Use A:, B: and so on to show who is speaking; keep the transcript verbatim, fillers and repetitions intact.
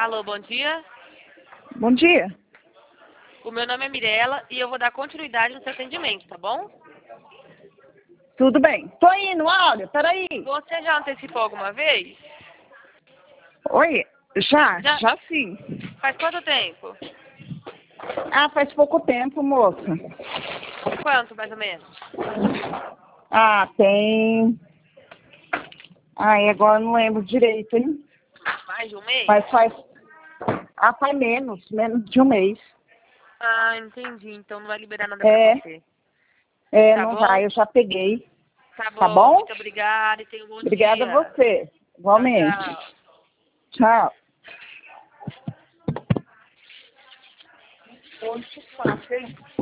A: Alô, bom dia.
B: Bom dia.
A: O meu nome é Mirella e eu vou dar continuidade no seu atendimento, tá bom?
B: Tudo bem. Tô indo, olha, peraí.
A: Você já antecipou alguma vez?
B: Oi, já,
A: Já.
B: já sim.
A: Faz quanto tempo?
B: Ah, faz pouco tempo, moça.
A: Quanto, mais ou menos?
B: Ah, tem... Ai, agora eu não lembro direito, hein?
A: Mais de um mês?
B: Mas faz... Ah, faz menos, menos de um mês.
A: Ah, entendi. Então não vai liberar nada
B: É,
A: pra você.
B: é,
A: Tá
B: não
A: bom?
B: vai, eu já peguei.
A: Tá bom.
B: Tá bom?
A: Muito obrigada e tenha um bom
B: Obrigada a
A: dia.
B: você,
A: Tchau,
B: igualmente.
A: tchau.
B: Tchau. Hoje, fácil, hein?